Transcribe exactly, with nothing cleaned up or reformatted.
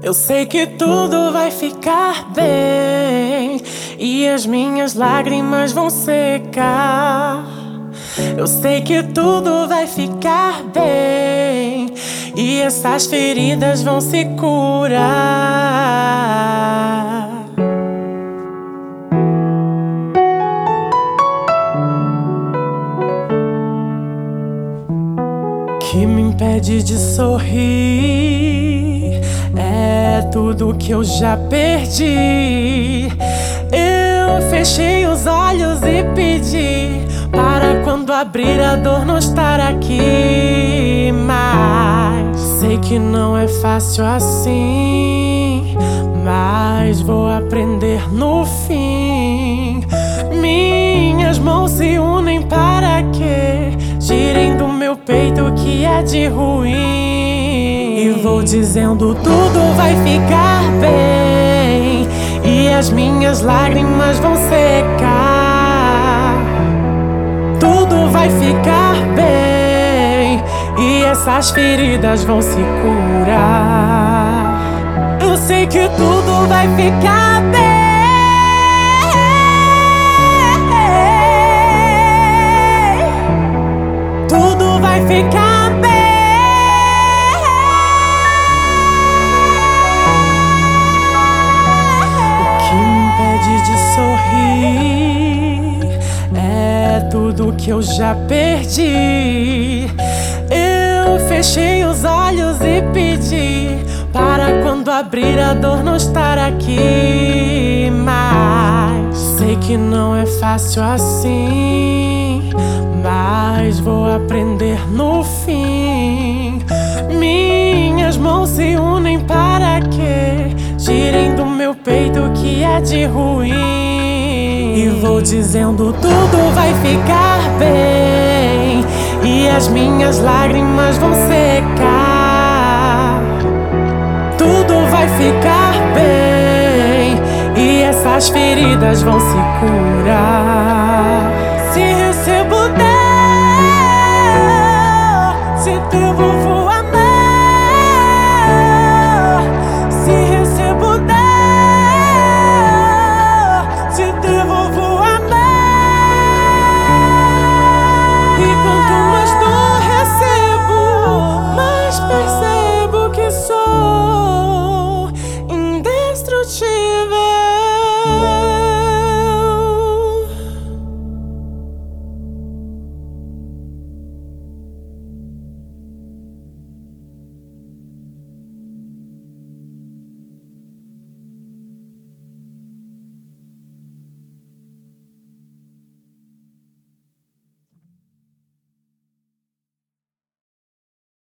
Eu sei que tudo vai ficar bem e as minhas lágrimas vão secar. Eu sei que tudo vai ficar bem e essas feridas vão se curar. O que me impede de sorrir é tudo que eu já perdi. Eu fechei os olhos e pedi para quando abrir a dor não estar aqui. Mas sei que não é fácil assim, mas vou aprender no fim. Minhas mãos se unem para que tirem do meu peito o que é de ruim. E vou dizendo tudo vai ficar bem e as minhas lágrimas vão secar. Tudo vai ficar bem e essas feridas vão se curar. Eu sei que tudo vai ficar bem. Tudo vai ficar bem. O que me impede de sorrir é tudo que eu já perdi. Eu fechei os olhos e pedi para quando abrir a dor não estar aqui. Mas sei que não é fácil assim, mas vou aprender no fim. Minhas mãos se unem para que tirem do meu peito o que é de ruim. E vou dizendo tudo vai ficar bem e as minhas lágrimas vão secar. Tudo vai ficar bem e essas feridas vão se curar.